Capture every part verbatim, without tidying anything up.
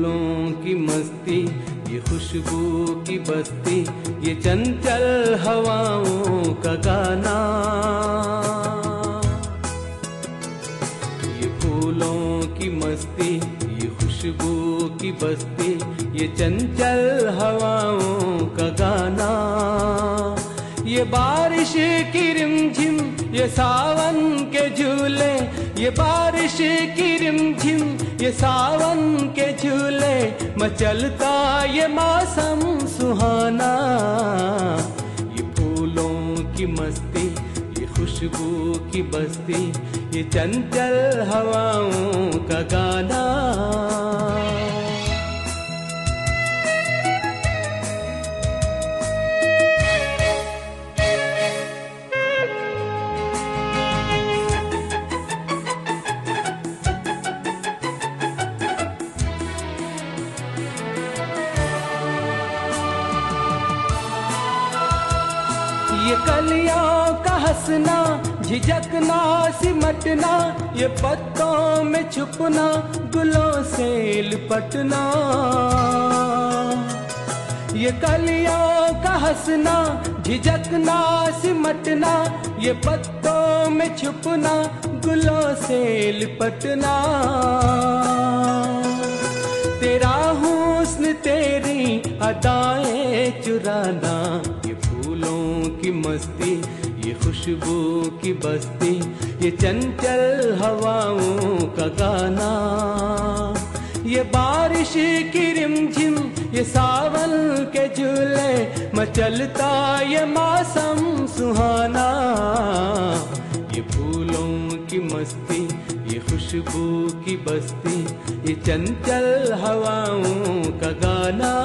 फूलों की मस्ती, ये खुशबू की बस्ती, ये चंचल हवाओं का गाना। ये फूलों की मस्ती, ये खुशबू की बस्ती, ये चंचल हवाओं का गाना। ये बारिश की रिमझिम, ये सावन के झूले, ये बारिश की रिमझिम, ये सावन के झूले, मचलता ये मौसम सुहाना। ये फूलों की मस्ती, ये खुशबू की बस्ती, ये चंचल हवाओं का गाना। ये कलियों का हंसना, झिझकना सिमटना, ये पत्तों में छुपना, गुलों से लिपटना। ये कलियों का हंसना, झिझकना सिमटना, ये पत्तों में छुपना, गुलों से लिपटना। तेरा हुस्न तेरी अदाएं चुराना, ये फूलों की मस्ती, ये खुशबू की बस्ती, ये चंचल हवाओं का गाना। ये बारिश की रिमझिम, ये सावन के झूले, मचलता ये मौसम सुहाना। ये फूलों की मस्ती, ये खुशबू की बस्ती, ये चंचल हवाओं का गाना।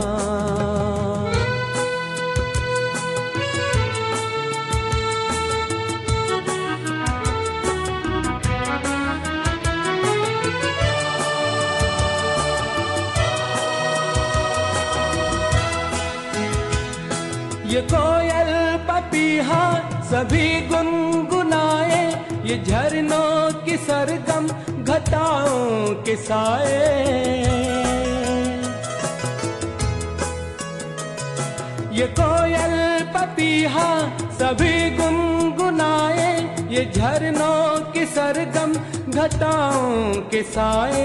ये कोयल पपीहा सभी गुनगुनाए, ये झरनों की सरगम घटाओं के साए। ये कोयल पपीहा सभी गुनगुनाए, ये झरनों की सरगम घटाओं के साए।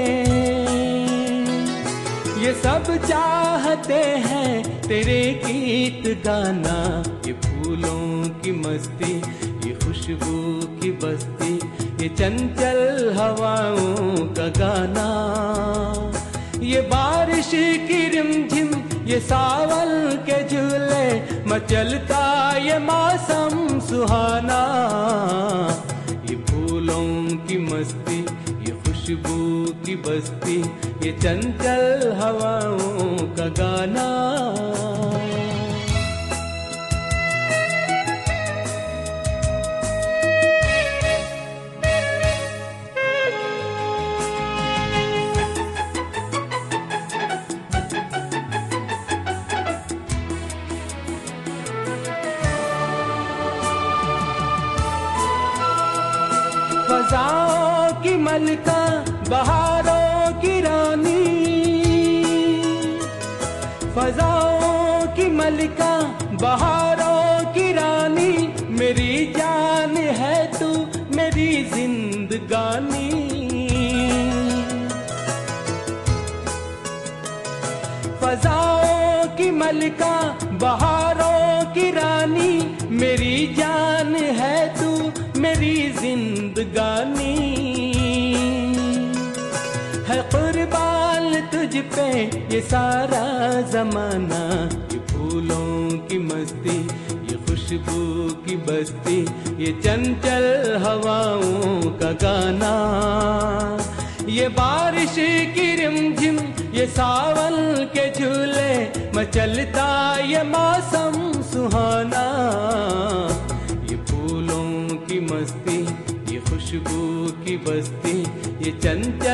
ये सब चाहते हैं तेरे गीत गाना। ये फूलों की मस्ती, ये खुशबू की बस्ती, ये चंचल हवाओं का गाना। ये बारिश की रिमझिम, ये सावन के झूले, मचलता ये मौसम सुहाना। ये फूलों की मस्ती, ये खुशबू की बस्ती, ये चंचल हवाओं का गाना। फजाओं की मलका, बहारों की रानी, फजाओं की मलका, बहारों की रानी, मेरी जान है तू, मेरी जिंदगानी। फजाओं की मलका, बहारों की रानी, मेरी जान है तू, मेरी जिंदगानी। है कुर्बान तुझ पे ये सारा जमाना। ये फूलों की मस्ती, ये खुशबू की बस्ती, ये चंचल हवाओं का गाना। ये बारिश की रिमझिम, ये सावन के झूले, मचलता ये मौसम सुहाना। ये फूलों की मस्ती, ये खुशबू की बस्ती, ये चंचल